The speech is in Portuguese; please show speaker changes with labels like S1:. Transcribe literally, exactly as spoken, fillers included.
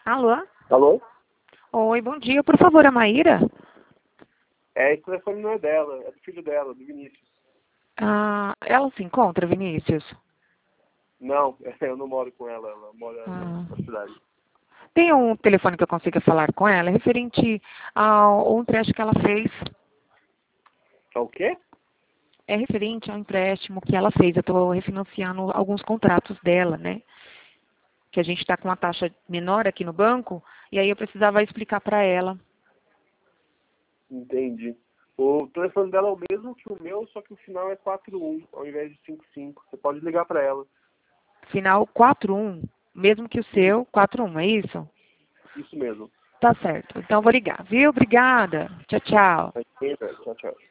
S1: Alô?
S2: Alô?
S1: Oi, bom dia. Por favor, a Maíra?
S2: É, esse telefone não é dela, é do filho dela, do Vinícius.
S1: Ah, ela se encontra, Vinícius?
S2: Não, eu não moro com ela, ela mora
S1: Ah.
S2: na cidade.
S1: Tem um telefone que eu consiga falar com ela, referente a um empréstimo que ela fez.
S2: É o quê?
S1: É referente ao empréstimo que ela fez. Eu estou refinanciando alguns contratos dela, né? Que a gente está com uma taxa menor aqui no banco, e aí eu precisava explicar para ela.
S2: Entendi. O telefone dela é o mesmo que o meu, só que o final é quatro um, ao invés de cinco cinco. Você pode ligar para ela.
S1: Final quatro um, mesmo que o seu, quatro um, é isso?
S2: Isso mesmo.
S1: Tá certo. Então eu vou ligar, viu? Obrigada. Tchau, tchau.
S2: Tchau, tchau.